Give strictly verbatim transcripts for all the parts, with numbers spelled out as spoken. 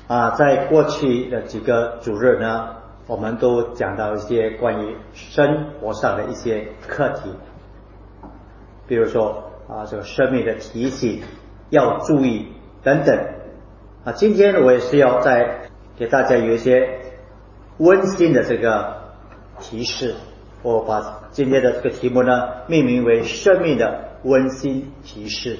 啊，在过去的几个主日呢，我们都讲到一些关于生活上的一些课题，比如说啊，这个生命的提醒要注意等等。啊，今天我也是要再给大家有一些温馨的这个提示，我把今天的这个题目呢命名为生命的温馨提示。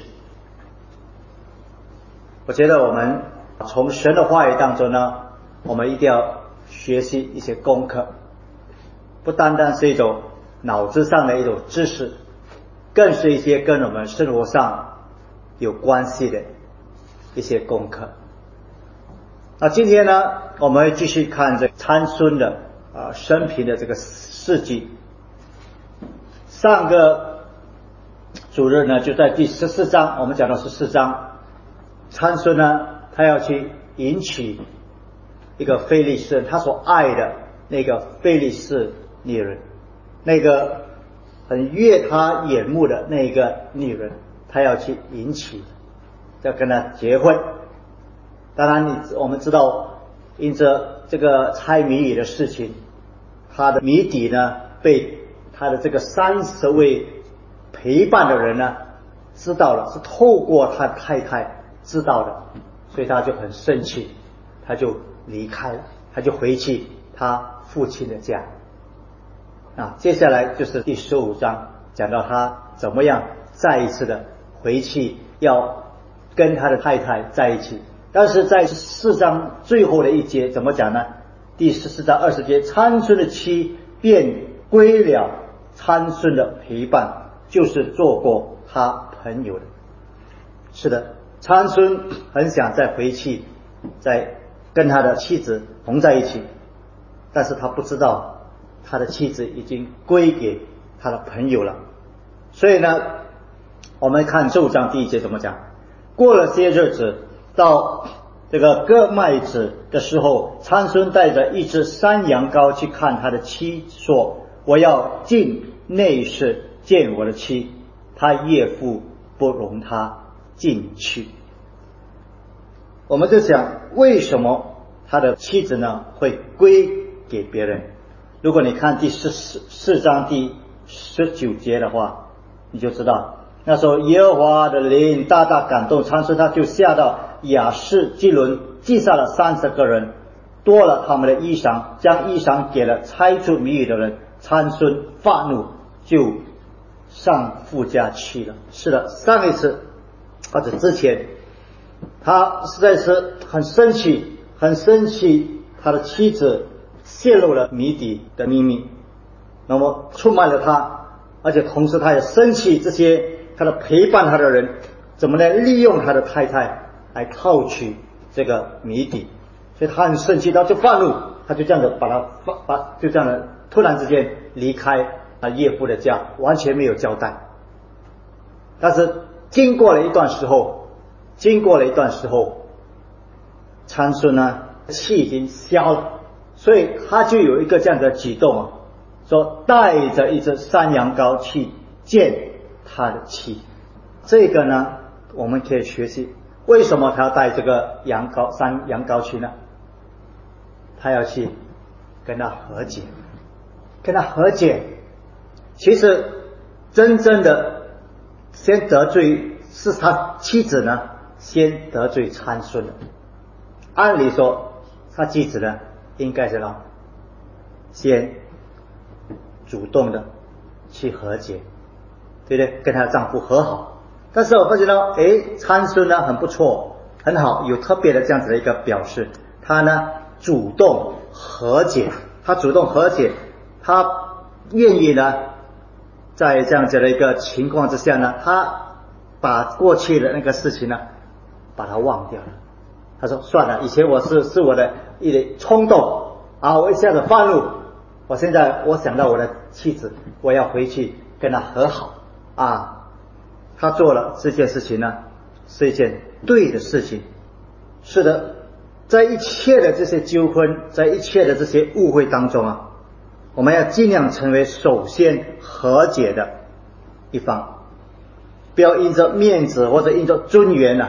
我觉得我们从神的话语当中呢，我们一定要学习一些功课，不单单是一种脑子上的一种知识，更是一些跟我们生活上有关系的一些功课。那今天呢，我们会继续看这参孙的啊生平的这个事迹。上个主日呢，就在第十四章，我们讲到十四章，参孙呢，他要去迎娶一个非利士人，他所爱的那个非利士女人，那个很悦他眼目的那个女人，他要去迎娶，要跟他结婚。当然你我们知道，因着这个猜谜语的事情，他的谜底呢被他的这个三十位陪伴的人呢知道了，是透过他太太知道的，所以他就很生气，他就离开了，他就回去他父亲的家。啊，接下来就是第十五章，讲到他怎么样再一次的回去要跟他的太太在一起。但是在四章最后的一节怎么讲呢？第十四章二十节，参孙的妻便归了参孙的陪伴，就是做过他朋友的。是的，参孙很想再回去再跟他的妻子同在一起，但是他不知道他的妻子已经归给他的朋友了。所以呢，我们看十五章第一节怎么讲。过了些日子，到这个割麦子的时候，参孙带着一只山羊羔去看他的妻，说：我要进内室见我的妻。他岳父不容他进去。我们就想，为什么他的妻子呢会归给别人？如果你看第十四章第十九节的话，你就知道那时候耶和华的灵大大感动参孙，他就下到亚士基伦，记下了三十个人，夺了他们的衣裳，将衣裳给了猜出谜语的人。参孙发怒，就上父家去了。是的，上一次或者之前，他实在是很生气，很生气他的妻子泄露了谜底的秘密，那么出卖了他，而且同时他也生气这些他的陪伴他的人怎么能利用他的太太来套取这个谜底，所以他很生气，他就发怒，他就这样的把他把就这样的突然之间离开他岳父的家，完全没有交代。但是经过了一段时候，经过了一段时候，参孙呢气已经消了，所以他就有一个这样的举动啊，说带着一只山羊羔去见他的妻。这个呢我们可以学习，为什么他要带这个羊羔山羊羔去呢？他要去跟他和解，跟他和解。其实真正的先得罪是他妻子呢，先得罪参孙的。按理说他妻子呢应该是让先主动的去和解，对不对？跟她的丈夫和好。但是我发觉到，诶，参孙呢很不错，很好，有特别的这样子的一个表示。他呢主动和解，他主动和解，他愿意呢在这样子的一个情况之下呢，他把过去的那个事情呢把它忘掉了。他说算了，以前我是是我的一点冲动啊，我一下子发怒，我现在我想到我的妻子，我要回去跟她和好啊。他做了这件事情呢是一件对的事情。是的，在一切的这些纠纷，在一切的这些误会当中啊，我们要尽量成为首先和解的一方，不要因着面子或者因着尊严啊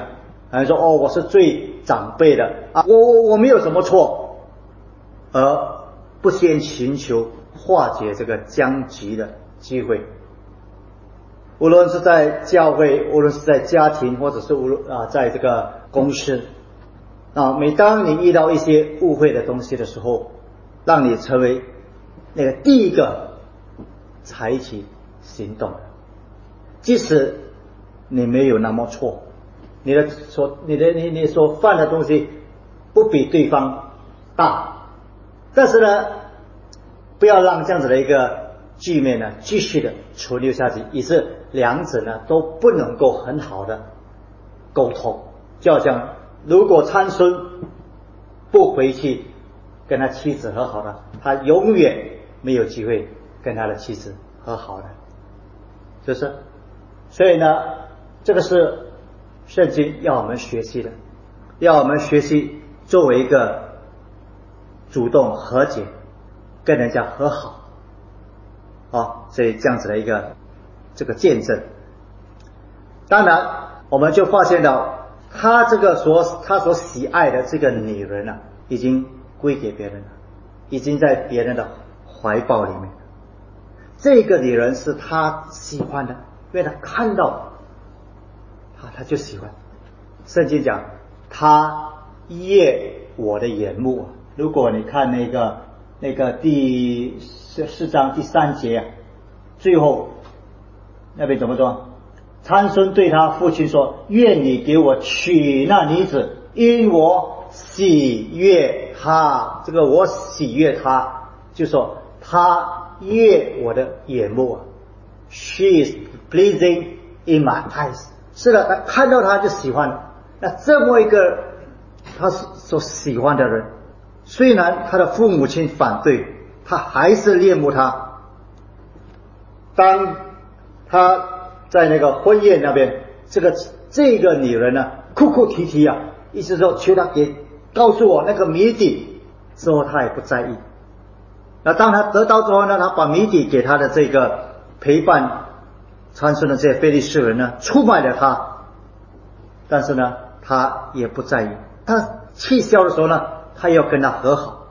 还说哦我是最长辈的啊，我我我没有什么错，而不先寻求化解这个僵局的机会。无论是在教会，无论是在家庭，或者是无论啊在这个公司啊，每当你遇到一些误会的东西的时候，让你成为那个第一个采取行动的，即使你没有那么错，你的所你的你你所犯的东西不比对方大，但是呢，不要让这样子的一个局面呢继续的存留下去，以致两者呢都不能够很好的沟通。就好像如果参孙不回去跟他妻子和好的，他永远没有机会跟他的妻子和好的，是不是？所以呢，这个是圣经要我们学习的，要我们学习作为一个主动和解，跟人家和好啊，所以这样子的一个这个见证。当然我们就发现到他这个所他所喜爱的这个女人啊，已经归给别人了，已经在别人的怀抱里面。这个女人是他喜欢的，因为他看到啊，他就喜欢。圣经讲他悦我的眼目啊，如果你看那个那个第四章第三节啊，最后那边怎么说？参孙对他父亲说：愿你给我娶那女子，因我喜悦她。这个我喜悦她，就说她悦我的眼目啊， She is pleasing in my eyes。 是的，他看到她就喜欢。那这么一个他所喜欢的人，虽然他的父母亲反对，他还是恋慕他。当他在那个婚宴那边，这个这个女人呢哭哭啼啼啊，意思说求他给告诉我那个谜底，之后他也不在意。那当他得到之后呢，他把谜底给他的这个陪伴参孙的这些非利士人呢出卖了他，但是呢他也不在意。他气消的时候呢，他要跟他和好，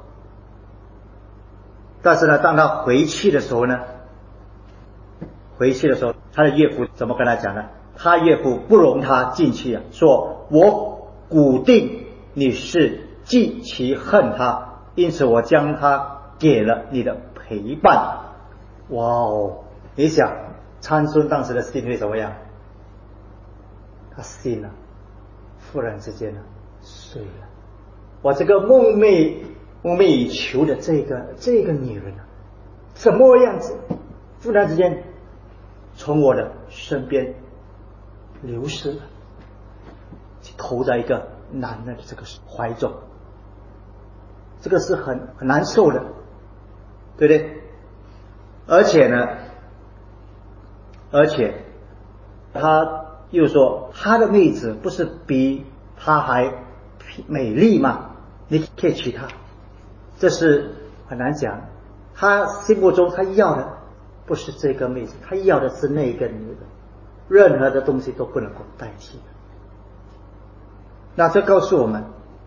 但是呢当他回去的时候呢回去的时候他的岳父怎么跟他讲呢？他岳父不容他进去啊，说我笃定你是极其恨他，因此我将他给了你的陪伴。哇哦，你想参孙当时的心会怎么样？他心啊忽然之间呢碎了。我这个梦寐梦寐以求的这个这个女人啊，什么样子忽然之间从我的身边流失了，投在一个男人的这个怀中，这个是很很难受的，对不对？而且呢而且他又说他的妹子不是比他还美丽吗？你可以娶她。这是很难讲，他心目中他要的不是这个妹子，他要的是那个女人，任何的东西都不能够代替。那这告诉我们，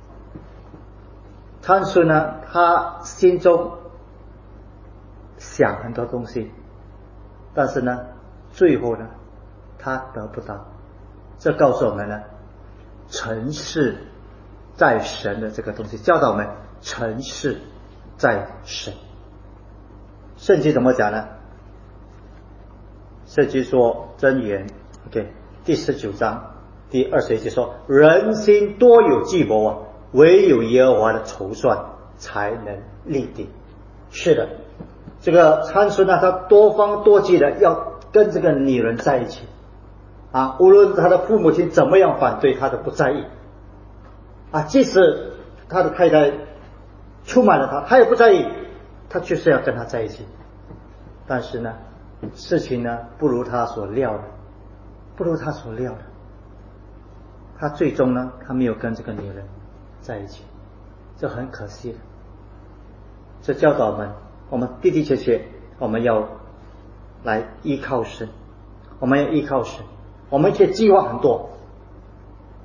参孙呢他心中想很多东西，但是呢最后呢他得不到。这告诉我们呢，诚实在神的这个东西，教导我们诚实在神。圣经怎么讲呢？圣经说箴言 OK 第十九章第二十一节说，人心多有计谋啊，唯有耶和华的筹算才能立定。是的，这个参孙呢他多方多计的要跟这个女人在一起啊，无论他的父母亲怎么样反对，他都不在意啊，即使他的太太出卖了他，他也不在意，他就是要跟他在一起。但是呢事情呢不如他所料的，不如他所料的，他最终呢他没有跟这个女人在一起，这很可惜的。这教导我们，我们的的确确我们要来依靠神，我们要依靠神，我们可以计划很多，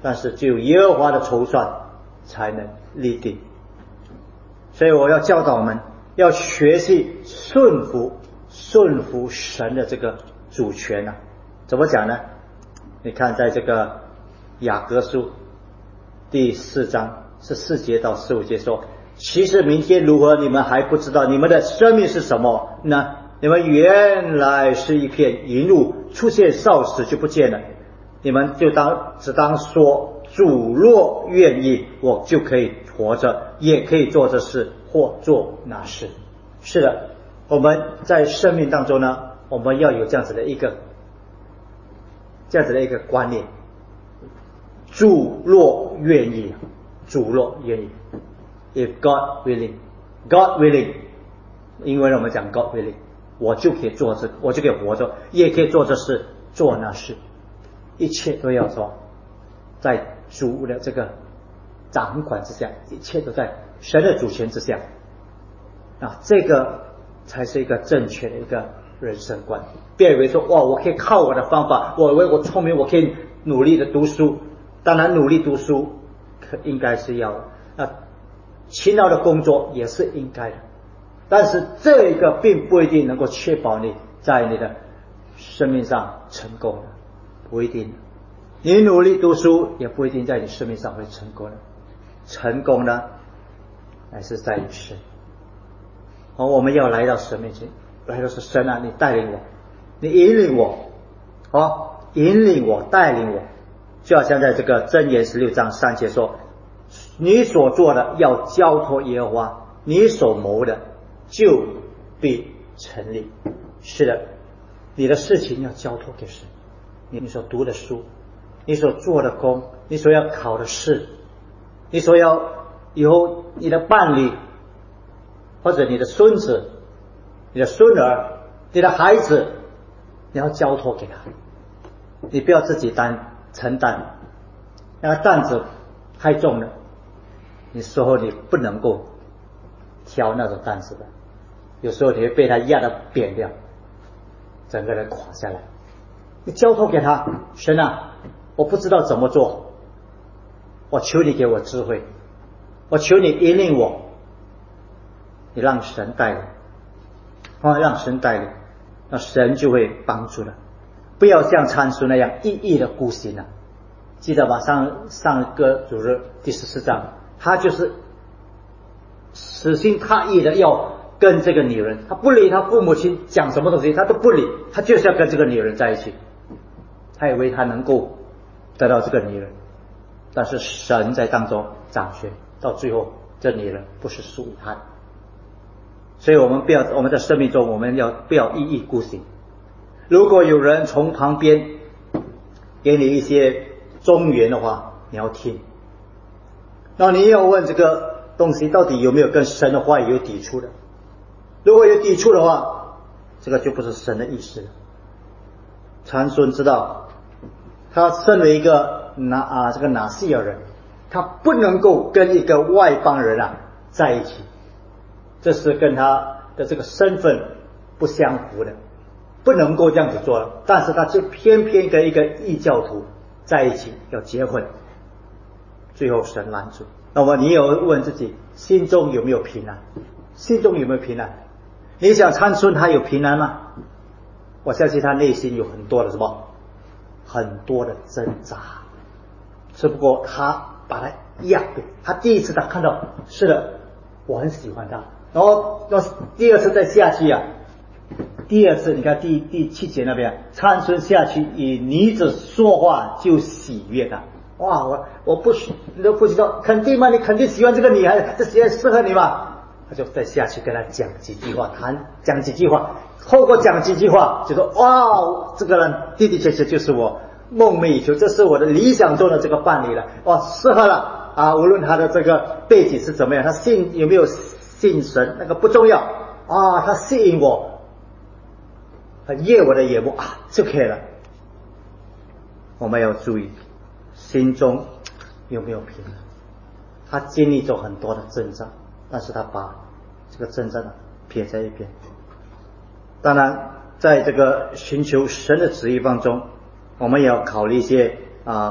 但是只有耶和华的筹算才能立定。所以我要教导我们要学习顺服顺服神的这个主权啊。怎么讲呢？你看在这个雅各书第四章十四节到十五节说，其实明天如何你们还不知道，你们的生命是什么呢？你们原来是一片云雾，出现少时就不见了。你们就当只当说，主若愿意，我就可以活着，也可以做这事或做那事。是的，我们在生命当中呢，我们要有这样子的一个这样子的一个观念，主若愿意，主若愿意 ，if God willing, God willing， 因为我们讲 God willing， 我就可以做这，我就可以活着，也可以做这事，做那事，一切都要说，在主的这个掌管之下，一切都在神的主权之下，啊，这个才是一个正确的一个人生观。别以为说哇，我可以靠我的方法，我以为我聪明，我可以努力的读书。当然努力读书可应该是要的，那勤劳的工作也是应该的，但是这个并不一定能够确保你在你的生命上成功的，不一定。你努力读书也不一定在你生命上会成功的，成功呢还是在于神。而我们要来到神面前，来到是神啊，你带领我，你引领我，哦，引领我，带领我，就好像在这个箴言十六章三节说，你所做的要交托耶和华，你所谋的就必成立。是的，你的事情要交托给神，你所读的书，你所做的工，你所要考的试，你所要以后你的伴侣，或者你的孙子，你的孙儿，你的孩子，你要交托给他，你不要自己担承担，那个担子太重了，你时候你不能够挑那种担子的，有时候你会被他压得扁掉，整个人垮下来。你交托给他，神啊，我不知道怎么做，我求你给我智慧，我求你引领我，你让神带领，啊，让神带领，那神就会帮助了。不要像参孙那样一意的孤行了，记得吧？上上个主日第十四章，他就是死心塌意的要跟这个女人，他不理他父母亲讲什么东西，他都不理，他就是要跟这个女人在一起。他以为他能够得到这个女人，但是神在当中掌权，到最后这女人不是属于他的。所以我们不要，我们在生命中我们要不要一意孤行。如果有人从旁边给你一些忠言的话，你要听，那你要问这个东西到底有没有跟神的话语有抵触的。如果有抵触的话，这个就不是神的意思了。参孙知道他身为一个拿啊这个拿西尔人，他不能够跟一个外邦人啊在一起，这是跟他的这个身份不相符的，不能够这样子做了。但是他就偏偏跟一个异教徒在一起要结婚，最后神拦住。那么你也问自己，心中有没有平安？心中有没有平安？你想参孙他有平安吗？我相信他内心有很多的什么，很多的挣扎，只不过他把他压扁。他第一次他看到，是的，我很喜欢他，然后要第二次再下去啊，第二次你看第第七节那边，参孙下去以女子说话就喜悦他。哇，我我不你都不知道，肯定吗？你肯定喜欢这个女孩子，这些适合你吗？他就再下去跟他讲几句话，谈讲几句话，透过讲几句话，就说哇，这个人的的确确就是我梦寐以求，这是我的理想中的这个伴侣了，哇，适合了啊！无论他的这个背景是怎么样，他信有没有信神，那个不重要啊，他吸引我，他悦我的眼目啊，就可以了。我们要注意心中有没有平安。他经历着很多的挣扎，但是他把这个挣扎呢撇在一边。当然在这个寻求神的旨意当中，我们也要考虑一些啊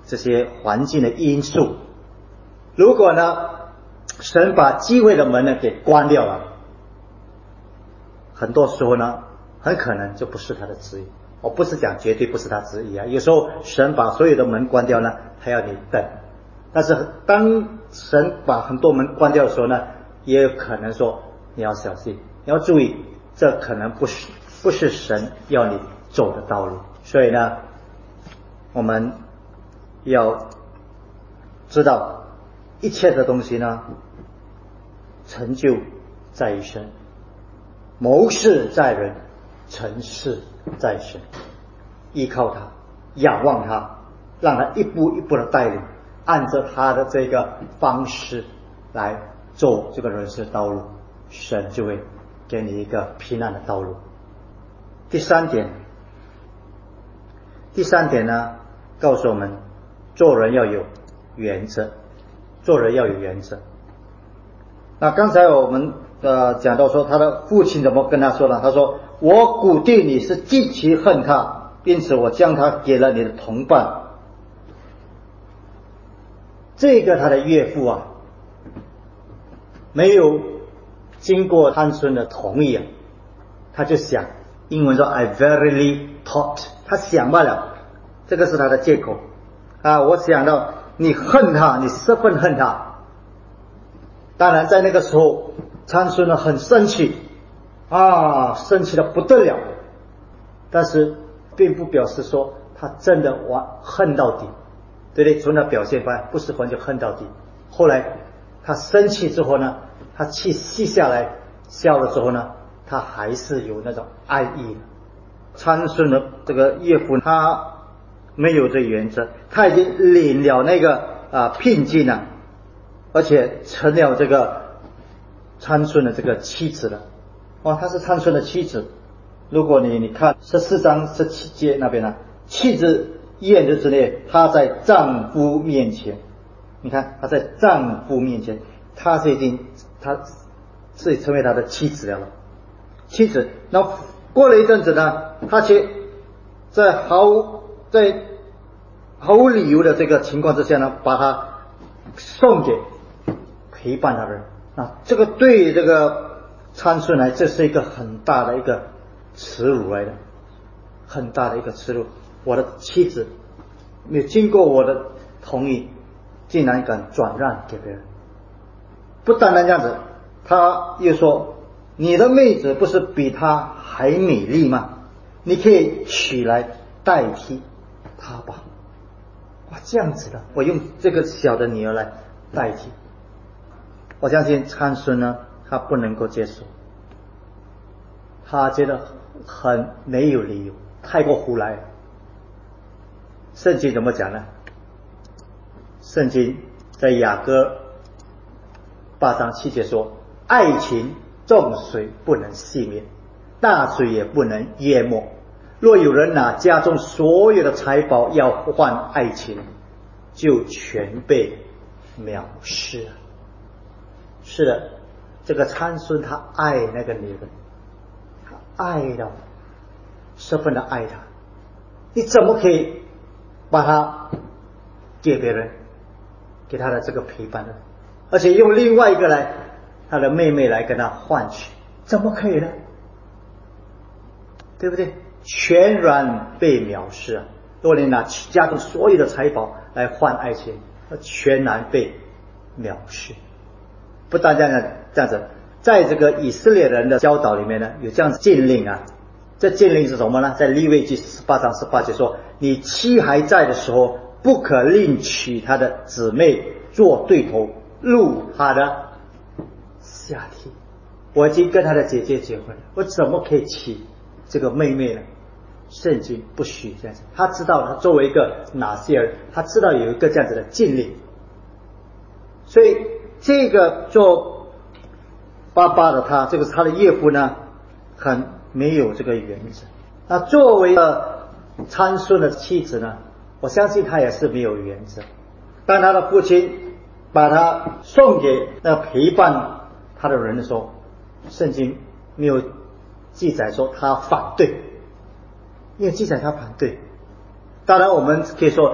这些环境的因素。如果呢，神把机会的门呢给关掉了，很多时候呢，很可能就不是他的旨意。我不是讲绝对不是他旨意啊，有时候神把所有的门关掉呢，还要你等。但是当神把很多门关掉的时候呢，也有可能说你要小心，你要注意，这可能不是不是神要你走的道路。所以呢，我们要知道一切的东西呢，成就在于神，谋事在人，成事在神。依靠他，仰望他，让他一步一步的带领，按照他的这个方式来走这个人生道路，神就会给你一个平安的道路。第三点，第三点呢，告诉我们做人要有原则，做人要有原则。那刚才我们呃讲到说，他的父亲怎么跟他说呢？他说：“我估定你是极其恨他，因此我将他给了你的同伴。”这个他的岳父啊，没有经过参孙的同意啊，他就想，英文说 I verily thought， 他想罢了，这个是他的借口啊。我想到你恨他，你十分恨他。当然在那个时候，参孙呢很生气啊，生气的不得了，但是并不表示说他真的完恨到底，对不对？从他表现出来不是完全恨到底。后来他生气之后呢，他气息下来，消了之后呢，他还是有那种爱意的。参孙的这个岳父他没有这原则，他已经领了那个啊聘金了，而且成了这个参孙的这个妻子了。哦，他是参孙的妻子。如果你你看十四章十七节那边呢，妻子宴日之内，她在丈夫面前，你看她在丈夫面前，她是已经她是成为他的妻子了。妻子，那过了一阵子呢，他却在毫在毫无理由的这个情况之下呢，把他送给陪伴他的人。啊，这个对于这个参孙来，这是一个很大的一个耻辱来的，很大的一个耻辱。我的妻子没有经过我的同意，竟然敢转让给别人。不单单这样子，他又说，你的妹子不是比她还美丽吗？你可以取来代替她吧。哇，这样子的，我用这个小的女儿来代替。我相信参孙呢，他不能够接受，他觉得很没有理由，太过胡来。圣经怎么讲呢？圣经在雅歌八章七节说，爱情众水不能熄灭，大水也不能淹没。若有人拿家中所有的财宝要换爱情，就全被藐视了。是的，这个参孙他爱那个女人，他爱到十分的爱她，你怎么可以把她给别人，给他的这个陪伴呢？而且用另外一个来，他的妹妹来跟他换取，怎么可以呢？对不对？全然被藐视啊！如果你拿家中所有的财宝来换爱情，全然被藐视。不但这样这样子，在这个以色列人的教导里面呢，有这样禁令啊。这禁令是什么呢？在利未记十八章十八节说，你妻还在的时候，不可另娶他的姊妹做对头，入他的下体。我已经跟他的姐姐结婚了，我怎么可以娶这个妹妹呢？圣经不许这样子。他知道，他作为一个拿西尔，他知道有一个这样子的禁令，所以这个做爸爸的他，这个他的岳父呢，很没有这个原则。那作为参孙的妻子呢，我相信他也是没有原则。当他的父亲把他送给那陪伴他的人的时候，圣经没有记载说他反对，没有记载他反对。当然我们可以说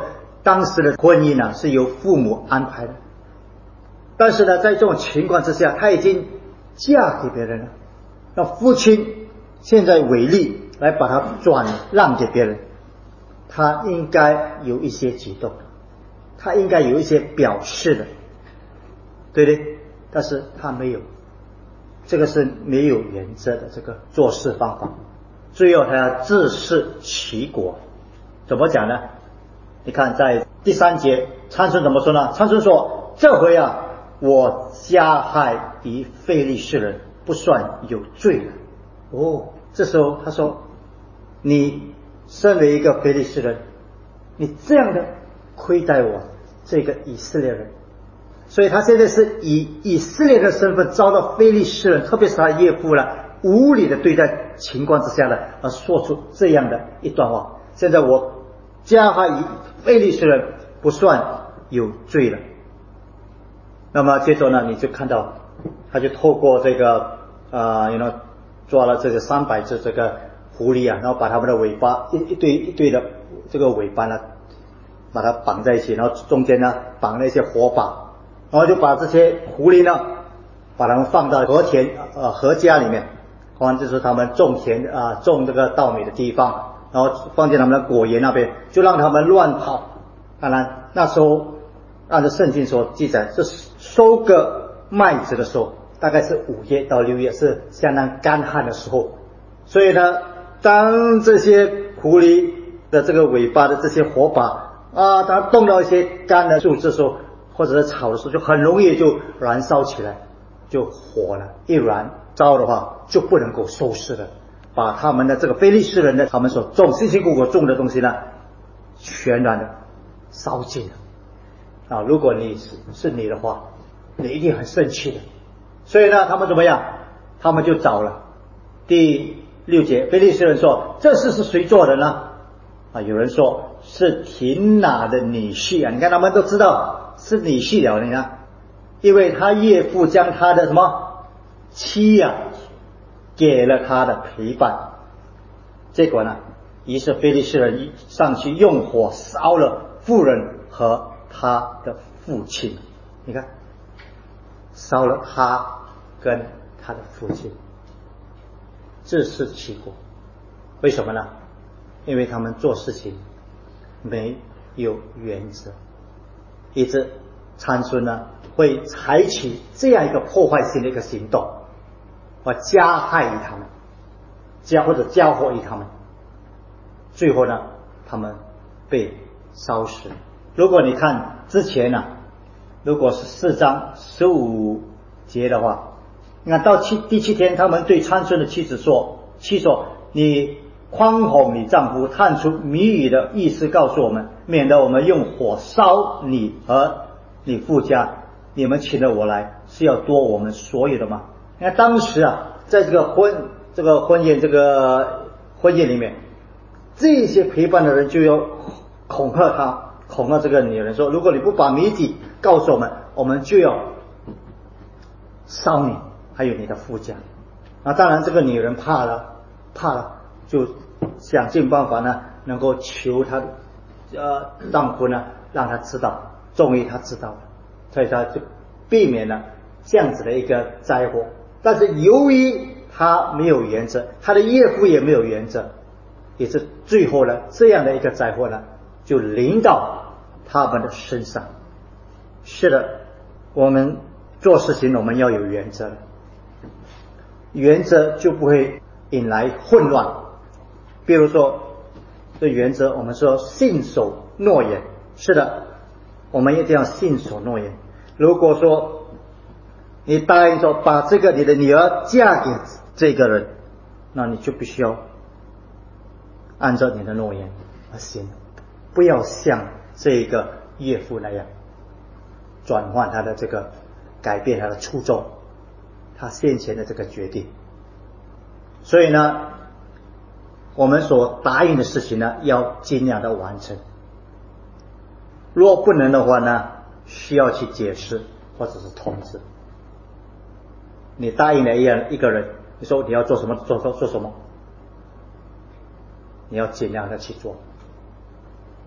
当时的婚姻呢是由父母安排的，但是呢，在这种情况之下，她已经嫁给别人了，那父亲现在违例来把她转让给别人，他应该有一些举动，他应该有一些表示的，对不对？但是他没有，这个是没有原则的这个做事方法。最后他要自食其果，怎么讲呢？你看在第三节，参孙怎么说呢？参孙说：这回啊，我加害敌非利士人，不算有罪了。哦，这时候他说，你身为一个非利士人，你这样的亏待我这个以色列人，所以他现在是以以色列的身份遭到非利士人，特别是他岳父了无理的对待情况之下呢，而说出这样的一段话。现在我加害以非利士人，不算有罪了。那么接着呢，你就看到他就透过这个呃 you know 抓了这个三百只这个狐狸啊，然后把它们的尾巴一一对一对的这个尾巴呢，把它绑在一起，然后中间呢绑了一些火把，然后就把这些狐狸呢，把它们放到禾田呃禾家里面，好像就是他们种田啊、呃、种这个稻米的地方，然后放进他们的果园那边，就让他们乱跑。当然那时候按照圣经所记载，是收割麦子的时候，大概是五月到六月，是相当干旱的时候。所以呢，当这些狐狸的这个尾巴的这些火把啊，它动到一些干的树枝的时候，或者是草的时候，就很容易就燃烧起来，就火了。一燃烧的话，就不能够收拾了，把他们的这个非利士人的他们所种辛辛苦苦种的东西呢，全然的烧尽了。啊，如果你是是你的话，你一定很生气的。所以呢，他们怎么样？他们就找了。第六节，非利士人说：这事是谁做的呢？啊，有人说是亭拿的女婿啊，你看他们都知道是女婿了，你看，因为他岳父将他的什么妻啊给了他的陪伴，结果呢，于是非利士人上去用火烧了妇人和他的父亲，你看，烧了他跟他的父亲，自食其果。为什么呢？因为他们做事情没有原则，以致参孙呢会采取这样一个破坏性的一个行动，而加害于他们，加或者交祸于他们，最后呢，他们被烧死。如果你看之前呢、啊，如果是四章十五节的话，你看到七第七天，他们对参孙的妻子说：妻说，你宽哄你丈夫，探出谜语的意思告诉我们，免得我们用火烧你和你父家。你们请了我来，是要夺我们所有的吗？你看当时啊，在这个婚这个婚宴这个婚宴里面，这些陪伴的人就要恐吓他，恐吓这个女人说：如果你不把谜底告诉我们，我们就要烧你还有你的父家。那当然这个女人怕了怕了就想尽办法呢，能够求她呃丈夫呢让他知道，终于他知道了，所以他就避免了这样子的一个灾祸。但是由于他没有原则，他的岳父也没有原则，也是最后呢这样的一个灾祸呢就临到他们的身上。是的，我们做事情我们要有原则，原则就不会引来混乱。比如说这原则，我们说信守诺言，是的，我们一定要信守诺言。如果说你答应说把这个你的女儿嫁给这个人，那你就必须要按照你的诺言而行，不要像这个岳父那样转换他的这个改变他的初衷，他先前的这个决定。所以呢，我们所答应的事情呢要尽量的完成，若不能的话呢，需要去解释或者是通知。你答应了一样一个人，你说你要做什么做做做什么，你要尽量的去做。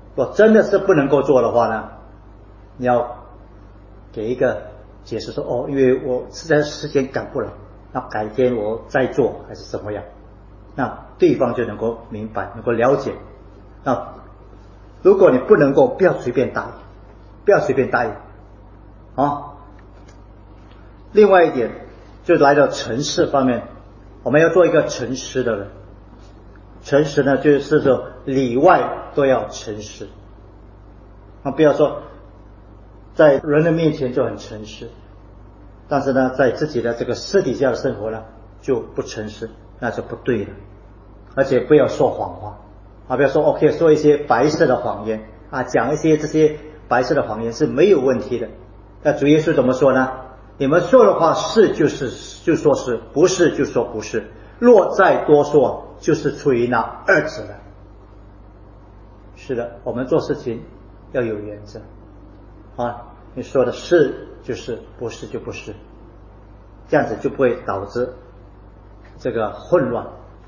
如果真的是不能够做的话呢，你要给一个解释说，哦，因为我实在时间赶不了，那改天我再做还是怎么样，那对方就能够明白，能够了解。那如果你不能够，不要随便答应，不要随便答应啊。另外一点就来到诚实方面，我们要做一个诚实的人。诚实呢，就是说里外都要诚实啊，不要说在人的面前就很诚实，但是呢在自己的这个私底下的生活呢就不诚实，那是不对的。而且不要说谎话啊，不要说 OK 说一些白色的谎言啊，讲一些这些白色的谎言是没有问题的。那主耶稣怎么说呢？你们说的话是就是就说是，不是就说不是，若再多说就是出于那二者的。是的，我们做事情要有原则啊，你说的是就是，不是就不是，这样子就不会导致这个混乱。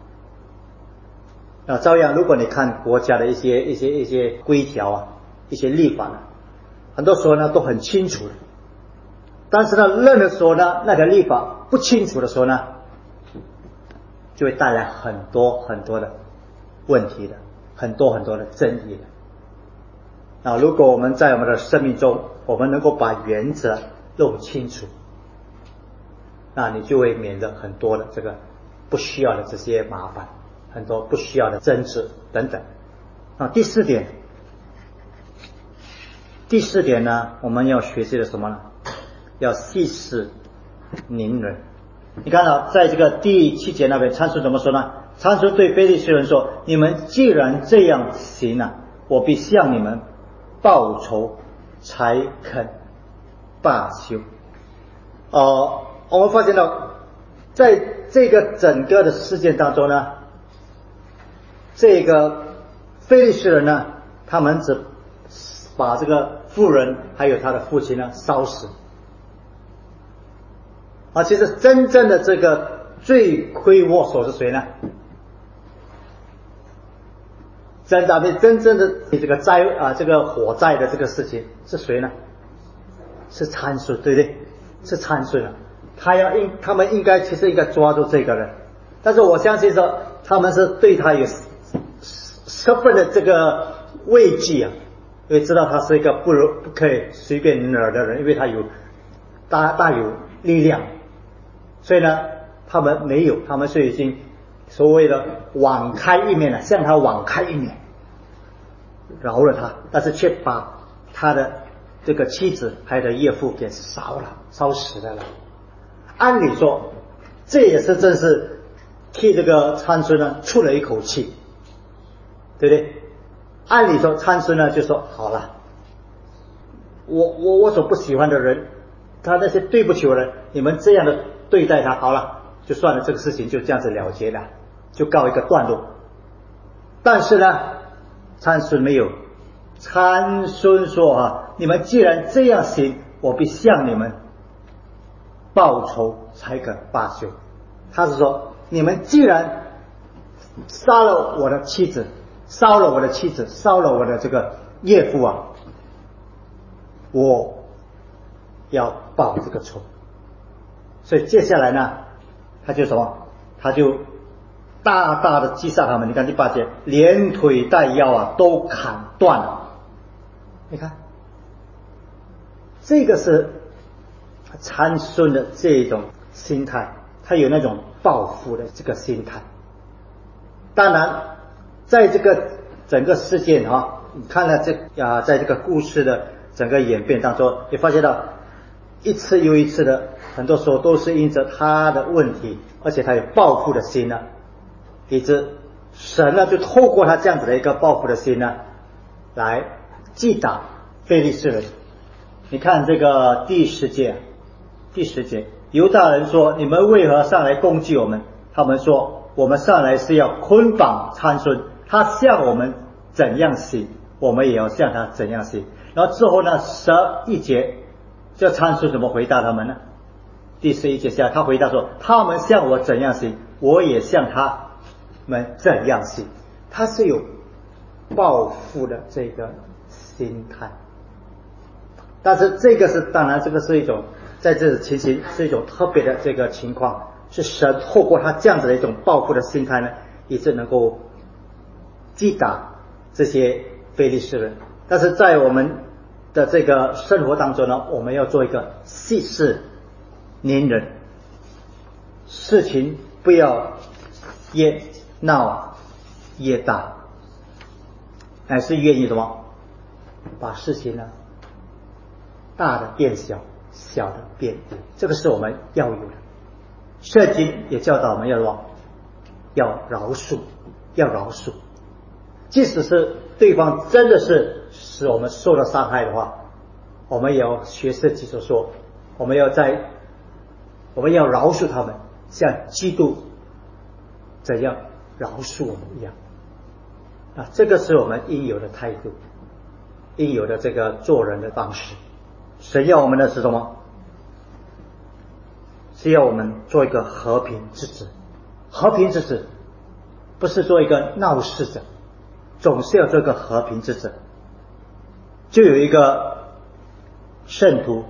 那照样，如果你看国家的一些一些一些规条啊，一些立法呢，很多时候呢都很清楚的，但是呢，任的时候呢，那个立法不清楚的时候呢，就会带来很多很多的问题的，很多很多的争议的。那如果我们在我们的生命中，我们能够把原则弄清楚，那你就会免得很多的这个不需要的这些麻烦，很多不需要的争执等等。啊，第四点，第四点呢，我们要学习的什么呢？要息事宁人。你看到在这个第七节那边，参孙怎么说呢？参孙对非利士人说：“你们既然这样行啊，我必向你们报仇，才肯罢休。”呃，我们发现到，在这个整个的事件当中呢，这个非利士人呢，他们只把这个妇人还有他的父亲呢烧死。啊，其实真正的这个罪魁祸首是谁呢？真的，真正的这个灾啊，这个火灾的这个事情是谁呢？是参孙，对不对？是参孙啊，他要应他们应该其实应该抓住这个人，但是我相信说他们是对他有十分的这个畏惧啊，因为知道他是一个不不可以随便惹的人，因为他有大大有力量。所以呢，他们没有，他们是已经所谓的网开一面了，向他网开一面，饶了他，但是却把他的这个妻子还有岳父给烧了，烧死了了。按理说，这也是正是替这个参孙呢出了一口气，对不对？按理说，参孙呢就说好了，我我我所不喜欢的人，他那些对不起我的人，你们这样的对待他，好了，就算了，这个事情就这样子了结了，就告一个段落。但是呢，参孙没有，参孙说啊，你们既然这样行，我必向你们报仇，才肯罢休。他是说，你们既然杀了我的妻子，烧了我的妻子，烧了我的这个岳父啊，我要报这个仇。所以接下来呢，他就什么？他就大大的击杀他们。你看第八节，连腿带腰啊都砍断了。你看，这个是参孙的这种心态，他有那种报复的这个心态。当然，在这个整个事件啊，你看了这啊，在这个故事的整个演变当中，你发现到一次又一次的。很多时候都是因着他的问题，而且他有报复的心呢，以致神呢就透过他这样子的一个报复的心呢，来击打非利士人。你看这个第十节，第十节，犹大人说：“你们为何上来攻击我们？”他们说：“我们上来是要捆绑参孙，他向我们怎样行，我们也要向他怎样行。”然后之后呢，十一节，这参孙怎么回答他们呢？第十一节下，他回答说：“他们向我怎样行，我也向他们怎样行。”他是有报复的这个心态。但是这个是当然，这个是一种在这种情形是一种特别的这个情况，是神透过他这样子的一种报复的心态呢，以致能够击打这些非利士人。但是在我们的这个生活当中呢，我们要做一个息事宁人，事情不要越闹越大，乃是愿意什么？把事情呢大的变小，小的变大，这个是我们要有的。圣经也教导我们要什么？要饶恕，要饶恕。即使是对方真的是使我们受到伤害的话，我们也要学圣经所说，我们要在我们要饶恕他们，像基督怎样饶恕我们一样。啊，这个是我们应有的态度，应有的这个做人的方式。神要我们的是什么？是要我们做一个和平之子。和平之子不是做一个闹事者，总是要做一个和平之子。就有一个圣徒，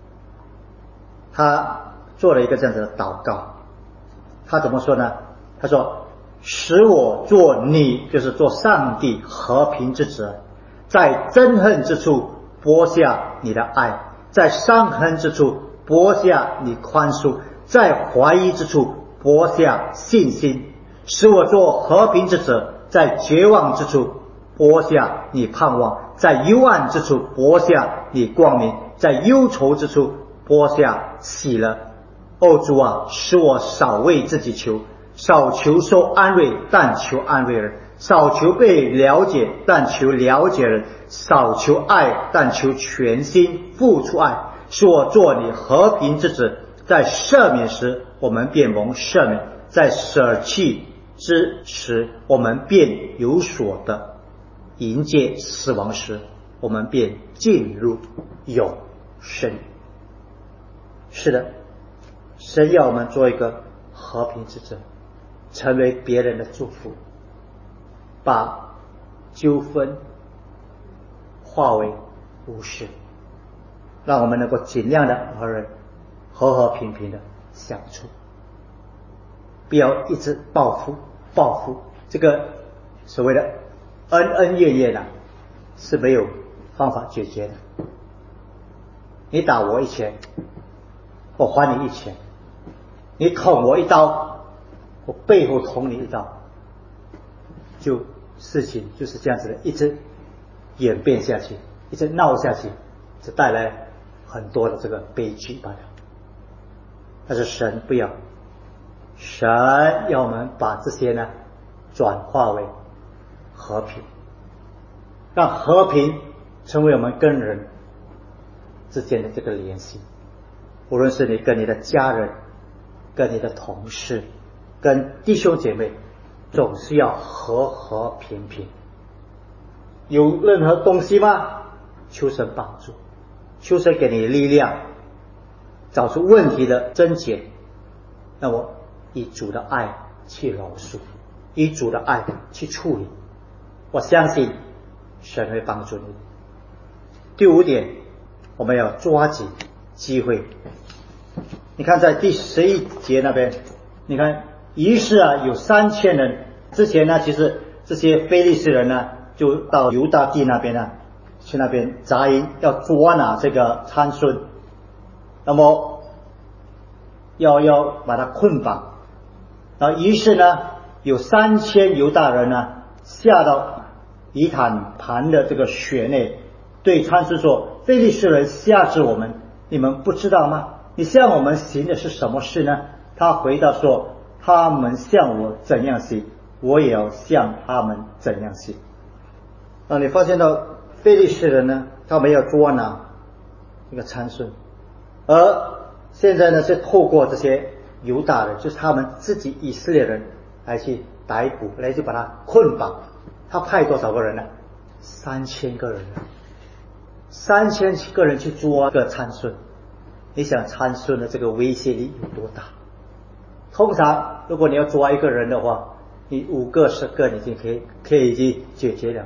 他做了一个这样子的祷告。他怎么说呢？他说，使我做你，就是做上帝和平之子，在憎恨之处播下你的爱，在伤痕之处播下你宽恕，在怀疑之处播下信心，使我做和平之子，在绝望之处播下你盼望，在幽暗之处播下你光明，在忧愁之处播下喜乐。哦主啊，使我少为自己求，少求受安慰，但求安慰人；少求被了解，但求了解人；少求爱，但求全心付出爱。使我做你和平之子，在赦免时我们便蒙赦免，在舍弃之时我们便有所得，迎接死亡时我们便进入永生。是的，神要我们做一个和平之子，成为别人的祝福，把纠纷化为无事，让我们能够尽量的和人和和平平的相处，不要一直报复报复。这个所谓的恩恩怨怨啊，是没有方法解决的。你打我一拳，我还你一拳；你捅我一刀，我背后捅你一刀，就事情就是这样子的，一直演变下去，一直闹下去，就带来很多的这个悲剧罢了。但是神不要，神要我们把这些呢转化为和平，让和平成为我们跟人之间的这个联系。无论是你跟你的家人，跟你的同事，跟弟兄姐妹，总是要和和平平。有任何东西吗？求神帮助，求神给你力量，找出问题的症结，那么以主的爱去饶恕，以主的爱去处理，我相信神会帮助你。第五点，我们要抓紧机会。你看在第十一节那边，你看于是啊有三千人，之前呢其实这些非利士人呢就到犹大地那边呢去那边扎营，要捉拿这个参孙，那么要要把他捆绑。然后于是呢有三千犹大人呢下到以坦盘的这个穴内，对参孙说，非利士人辖制我们，你们不知道吗？你向我们行的是什么事呢？他回答说，他们向我怎样行，我也要向他们怎样行。啊，你发现到非利士人呢，他们要捉拿这个参孙，而现在呢是透过这些犹大人，就是他们自己以色列人来去逮捕，来去把他捆绑。他派多少个人呢？三千个人，三千个人去捉个参孙。你想参孙的这个威胁力有多大？通常如果你要抓一个人的话，你五个十个你已经可以可以已经解决了。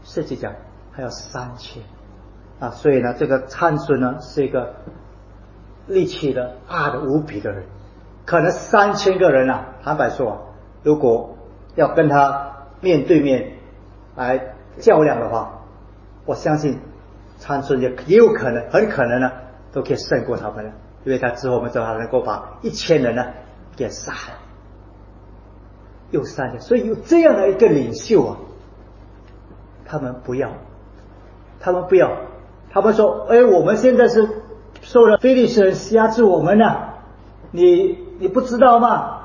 甚至讲还有三千啊，所以呢，这个参孙呢是一个力气的大的无比的人，可能三千个人啊，坦白说啊，如果要跟他面对面来较量的话，我相信参孙也也有可能，很可能呢，都可以胜过他们了，因为他之后我们知道他能够把一千人呢给杀了，又三千，所以有这样的一个领袖啊，他们不要，他们不要，他们说，哎，我们现在是受了非利士人辖制我们呢、啊，你你不知道吗？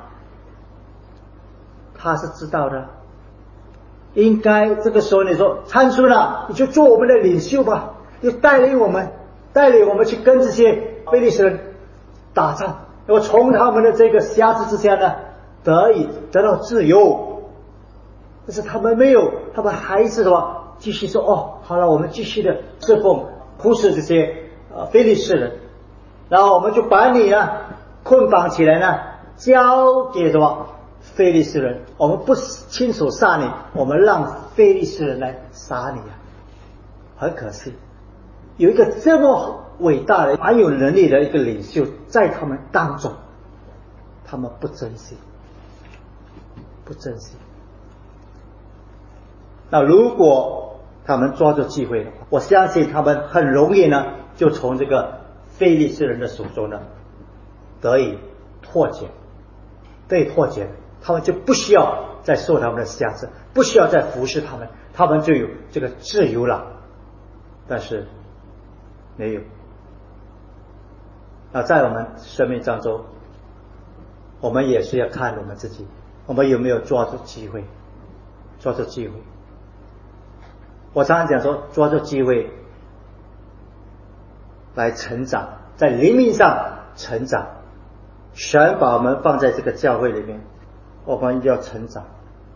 他是知道的，应该这个时候你说参孙啊，你就做我们的领袖吧，你带领我们，带领我们去跟这些非利士人打仗，然后从他们的这个辖制之下呢，得以得到自由。但是他们没有，他们还是什么？继续说哦，好了，我们继续的侍奉，忽视这些呃非利士人，然后我们就把你呢捆绑起来呢，交给什么非利士人？我们不亲手杀你，我们让非利士人来杀你啊！很可惜，有一个这么伟大的、蛮有能力的一个领袖在他们当中，他们不珍惜，不珍惜。那如果他们抓住机会的话，我相信他们很容易呢，就从这个非利士人的手中呢得以脱节，得以脱节，他们就不需要再受他们的辖制，不需要再服侍他们，他们就有这个自由了。但是没有。那在我们生命当中，我们也是要看我们自己，我们有没有抓住机会，抓住机会。我常常讲说，抓住机会来成长，在灵命上成长。神把我们放在这个教会里面，我们要成长，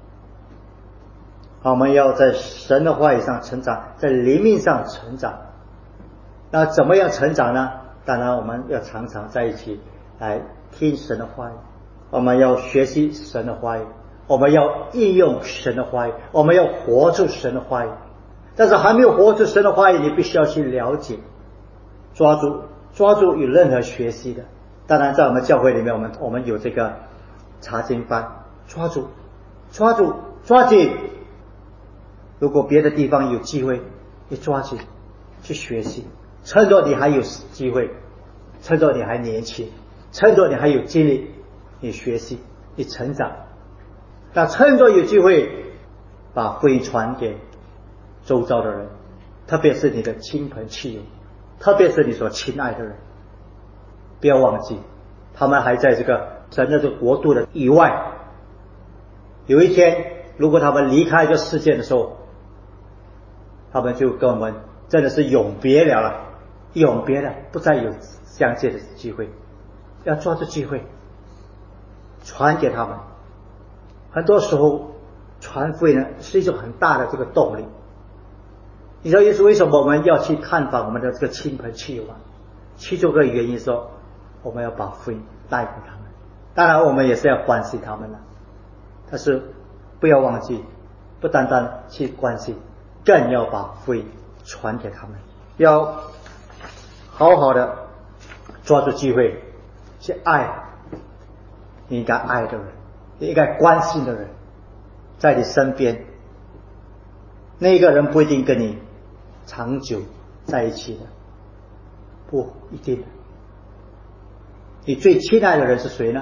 我们要在神的话语上成长，在灵命上成长。那怎么样成长呢？当然我们要常常在一起来听神的话语，我们要学习神的话语，我们要应用神的话语，我们要活出神的话语。但是还没有活出神的话语，你必须要去了解，抓住抓住有任何学习的。当然在我们教会里面，我们我们有这个查经班，抓住抓住抓紧。如果别的地方有机会，你抓紧去学习，趁着你还有机会，趁着你还年轻，趁着你还有精力，你学习，你成长。那趁着有机会，把福音传给周遭的人，特别是你的亲朋戚友，特别是你所亲爱的人，不要忘记，他们还在这个神的这个国度的以外。有一天，如果他们离开这世界的时候，他们就跟我们真的是永别了了，永别了，不再有相见的机会。要抓住机会，传给他们。很多时候，传福音呢是一种很大的这个动力。你知道，也是为什么我们要去探访我们的这个亲朋戚友吗？其中一个原因说，我们要把福音带给他们。当然，我们也是要关心他们的，但是不要忘记，不单单去关心，更要把福音传给他们。要好好的抓住机会，去爱你应该爱的人，你应该关心的人，在你身边。那个人不一定跟你长久在一起的，不一定。你最亲爱的人是谁呢？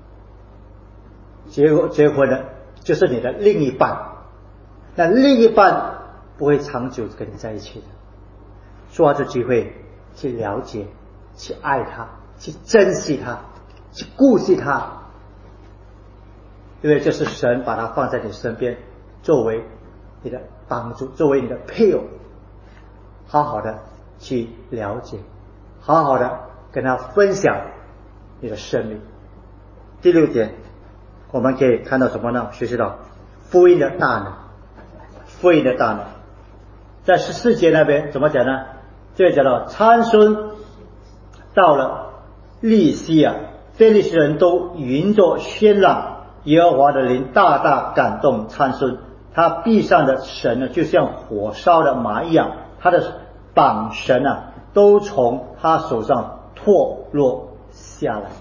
结婚结婚的就是你的另一半，那另一半不会长久跟你在一起的。抓住机会去了解，去爱他，去珍惜他，去顾惜他，因为这是神把他放在你身边，作为你的帮助，作为你的配偶，好好的去了解，好好的跟他分享你的生命。第六点，我们可以看到什么呢？学习到福音的大能，福音的大能。在十四节那边怎么讲呢？这里讲到参孙到了利西啊，非利士人都云着喧嚷，耶和华的灵大大感动参孙， 他臂上的绳呢，就像火烧的麻一样，他的绑绳啊，都从他手上脱落下来。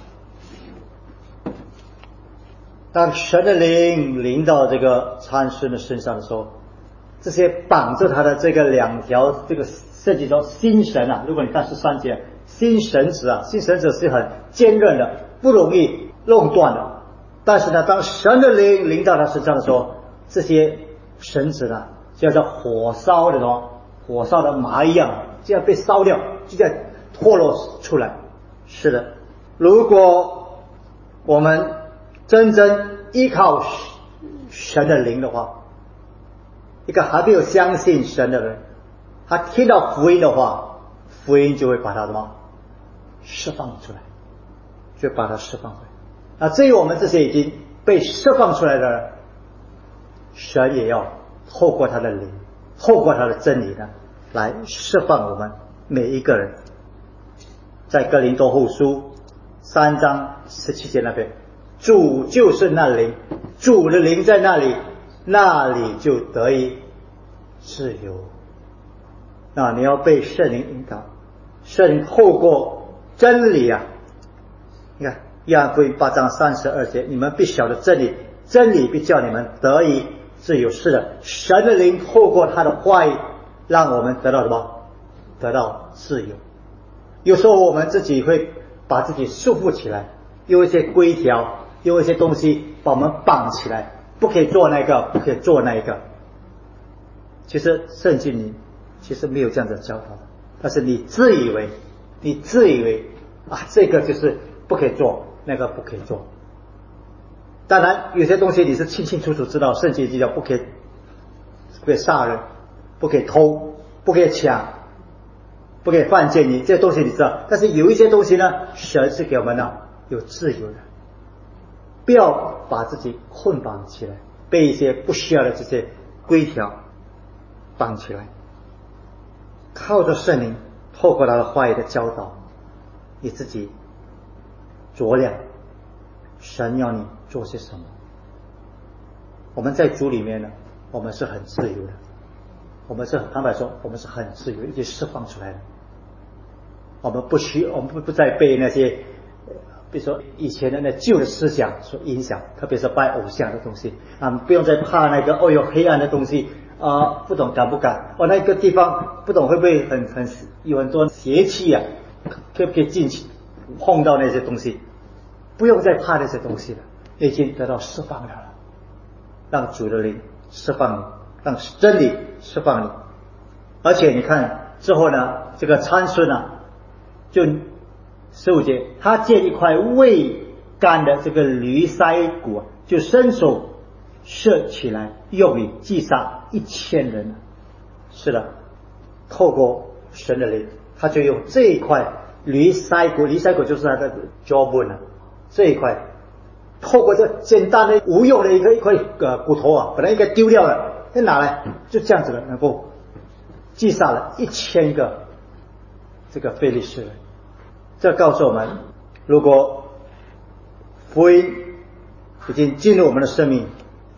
当神的灵临到这个参孙的身上的时候，这些绑着他的这个两条这个设计中新绳啊，如果你看十三节，新绳子啊，新绳子是很坚韧的，不容易弄断的。但是呢，当神的灵临到他身上的时候，这些绳子呢，就像火烧的什么火烧的麻一样，这样被烧掉，就这样脱落出来。是的，如果我们真正依靠神的灵的话，一个还没有相信神的人，他听到福音的话，福音就会把他什么释放出来，就把他释放出来。那至于我们这些已经被释放出来的人，神也要透过他的灵，透过他的真理呢，来释放我们每一个人。在哥林多后书三章十七节那边，主就是那灵，主的灵在那里，那里就得以自由。那你要被圣灵引导，圣灵透过真理啊，你看约翰福音八章三十二节，你们必晓得真理，真理必叫你们得以自由。是的，神的灵透过他的话语，让我们得到什么？得到自由。有时候我们自己会把自己束缚起来，用一些规条，用一些东西把我们绑起来，不可以做那个，不可以做那一个。其实圣经里其实没有这样的教导，但是你自以为你自以为啊，这个就是不可以做，那个不可以做。当然有些东西你是清清楚楚知道，圣经就叫不可以不可以杀人，不可以偷，不可以抢，不可以犯奸淫，这些东西你知道。但是有一些东西呢，神是给我们呢有自由的，不要把自己捆绑起来，被一些不需要的这些规条绑起来。靠着圣灵，透过他的话语的教导，你自己酌量神要你做些什么。我们在主里面呢，我们是很自由的，我们是坦白说，我们是很自由，已经释放出来了。我们不需，我们不不再被那些，比如说以前的那旧的思想所影响，特别是拜偶像的东西啊，不用再怕那个哦有黑暗的东西啊，不懂敢不敢？哦那个地方不懂会不会很很有很多邪气啊？可不可以进去碰到那些东西？不用再怕那些东西了，已经得到释放了。让主的灵释放你，让真理释放你。而且你看之后呢，这个参孙啊，就十五节，他借一块未干的这个驴腮骨，就伸手射起来，用以击杀一千人。是的，透过神的灵，他就用这一块驴腮骨，驴腮骨就是他的 jawbone 啊，这一块透过这简单的无用的一个一块呃骨头啊，本来应该丢掉了，再拿来就这样子的，能够击杀了一千个这个非利士人。这告诉我们，如果福音已经进入我们的生命，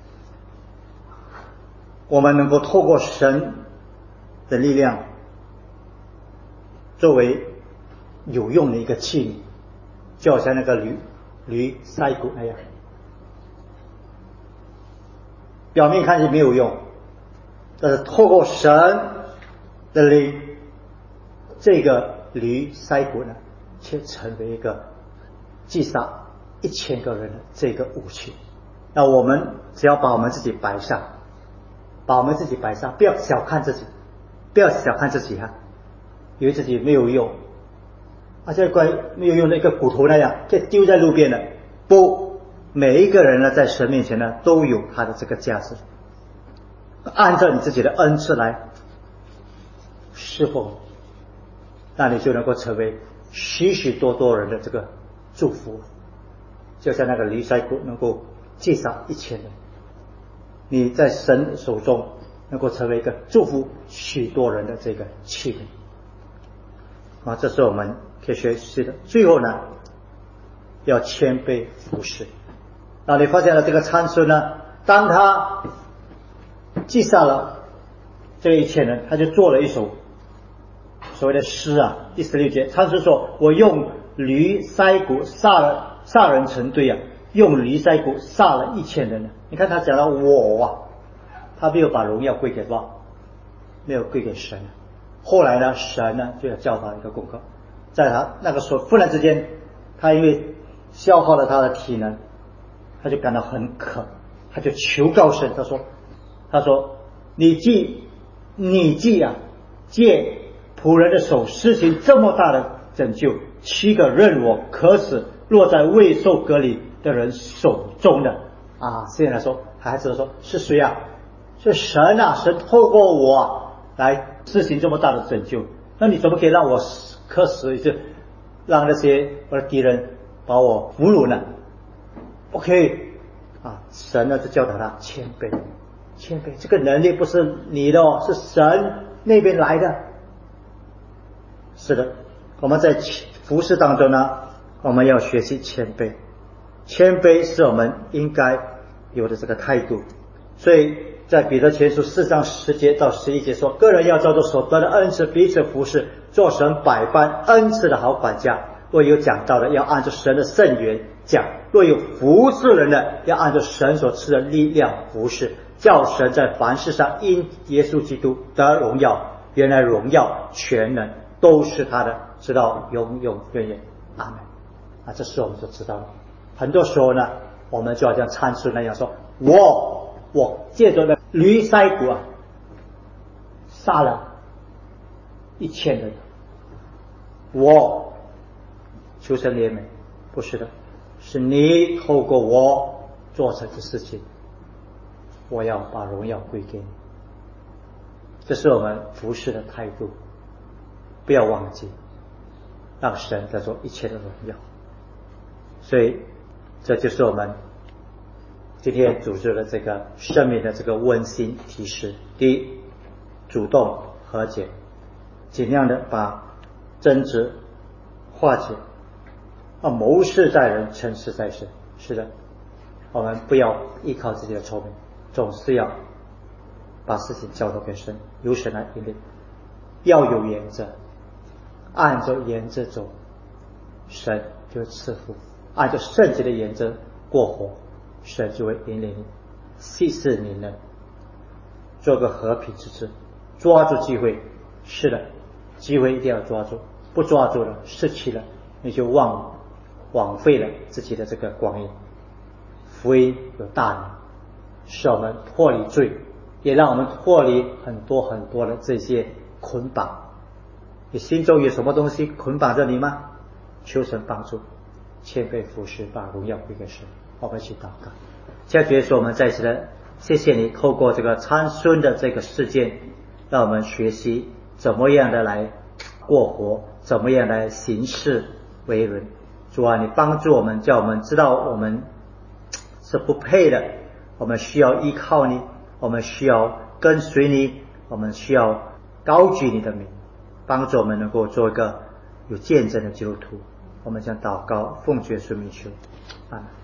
我们能够透过神的力量，作为有用的一个器皿，就好像那个驴驴腮骨那样，表面看起没有用，但是透过神的灵，这个驴腮骨呢，却成为一个击杀一千个人的这个武器。那我们只要把我们自己摆上，把我们自己摆上，不要小看自己，不要小看自己哈、啊，以为自己没有用，啊，这块没有用的一个骨头那样，就丢在路边了。不，每一个人呢，在神面前呢，都有他的这个价值。按照你自己的恩赐来侍奉，那你就能够成为许许多多人的这个祝福。就像那个驴腮骨能够击杀一千人，你在神手中能够成为一个祝福许多人的这个器皿。啊，这是我们可以学习的。最后呢，要谦卑服侍。那你发现了这个参孙呢，当他记下了这一切呢，他就做了一首所谓的诗啊。第十六节，参孙说：“我用驴腮骨杀了杀人成堆啊，用驴腮骨杀了一千人。”你看他讲到我啊，他没有把荣耀归给谁，没有归给神。后来呢，神呢就要教他一个功课，在他那个时候忽然之间，他因为消耗了他的体能，他就感到很渴，他就求告神，他说：“他说你既你既啊借仆人的手施行这么大的拯救，岂可任我渴死落在未受割礼的人手中的？”啊，现在说孩子说是谁啊？是神啊！神透过我、啊、来施行这么大的拯救，那你怎么可以让我渴死，就让那些我的敌人把我俘虏呢？不可以啊！神呢就教导他谦卑，谦卑，这个能力不是你的哦，是神那边来的。是的，我们在服事当中呢，我们要学习谦卑，谦卑是我们应该有的这个态度。所以在彼得前书四章十节到十一节说，个人要照着所得的恩赐彼此服事，做神百般恩赐的好管家。若有讲道的，要按照神的圣言讲；若有服侍人的，要按照神所赐的力量服侍，叫神在凡事上因耶稣基督得荣耀。原来荣耀全能都是他的，直到永永远远。阿门。啊，这是我们所知道的。很多时候呢，我们就好像参孙那样说：“我我借着那驴腮骨啊，杀了一千人。我求神怜悯。”不是的，是你透过我做成的事情，我要把荣耀归给你。这是我们服事的态度，不要忘记让神在做一切的荣耀。所以这就是我们今天组织的这个生命的这个温馨提示。第一，主动和解，尽量的把争执化解，啊，谋事在人，成事在神。是的，我们不要依靠自己的聪明，总是要把事情交托给神，由神来引领，要有原则，按照原则走，神就会赐福；按照圣洁的原则过活，神就会引领你，息事宁人，做个和平之子，抓住机会。是的，机会一定要抓住，不抓住了，失去了，你就枉枉费了自己的这个光阴。福音有大能，使我们脱离罪，也让我们脱离很多很多的这些捆绑。你心中有什么东西捆绑着你吗？求神帮助，谦卑服侍，把荣耀归给神。我们一起祷告。现在主耶稣，我们再次的谢谢你，透过这个参孙的这个事件，让我们学习怎么样的来过活，怎么样来行事为人。主啊，你帮助我们，叫我们知道我们是不配的，我们需要依靠你，我们需要跟随你，我们需要高举你的名，帮助我们能够做一个有见证的基督徒。我们将祷告奉主耶稣名求，阿们。